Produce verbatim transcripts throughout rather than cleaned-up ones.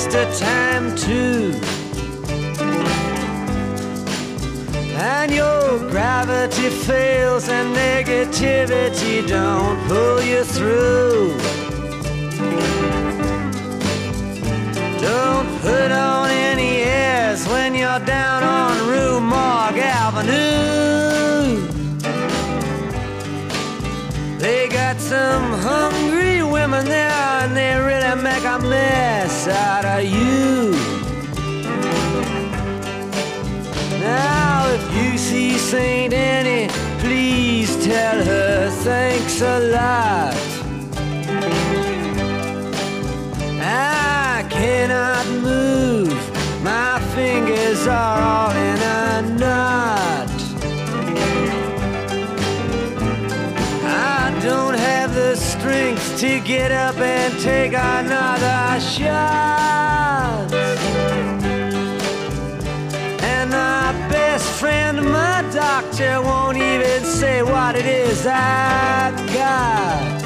waste of time too. And your gravity fails and negativity don't pull you through. Don't put on any airs when you're down on Rue Morgue Avenue. They got some hungry women there and they really make a mess out of you. Now if you see Saint Annie, please tell her thanks a lot. I cannot move, my fingers are all in a knot. I don't have the strength to get up and take another shot. And my best friend, my doctor, won't even say what it is I got.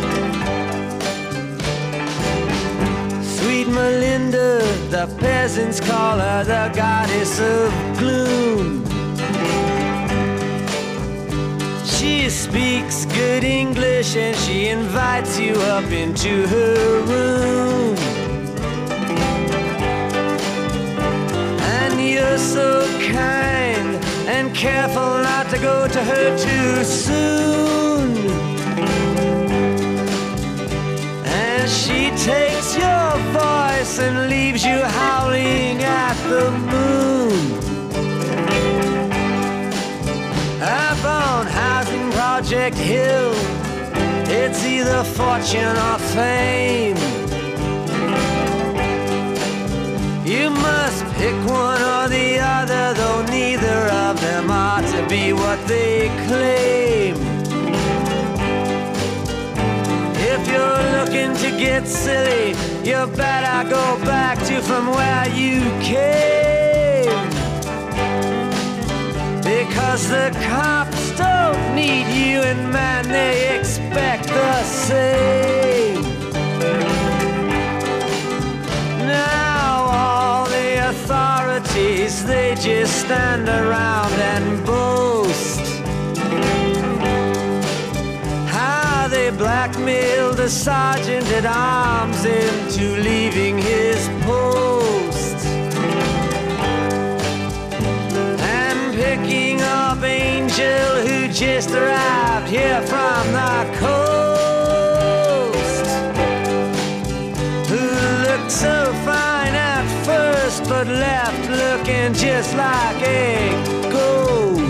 Sweet Melinda, the peasants call her the goddess of gloom. She speaks good English and she invites you up into her room. And you're so kind and careful not to go to her too soon. And she takes your voice and leaves you howling at the moon. Up on Housing Project Hill, it's either fortune or fame. You must pick one or the other, though neither of them ought to be what they claim. If you're looking to get silly, you better go back to from where you came. Because the cops don't need you and man, they expect the same. Now all the authorities, they just stand around and boast how they blackmailed the sergeant at arms into leaving his post. And picking up Angel, who just arrived here from the coast, who looked so fine at first but left looking just like a ghost.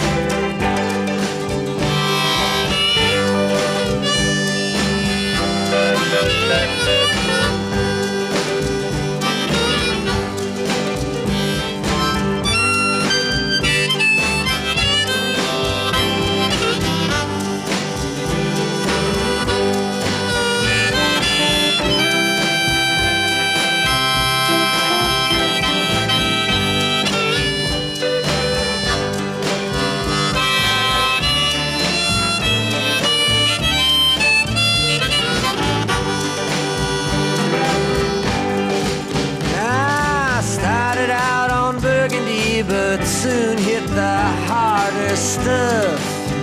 But soon hit the harder stuff.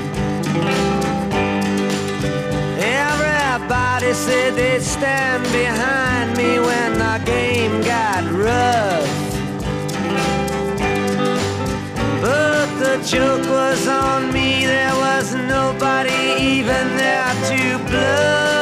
Everybody said they'd stand behind me when the game got rough. But the joke was on me, there was nobody even there to bluff.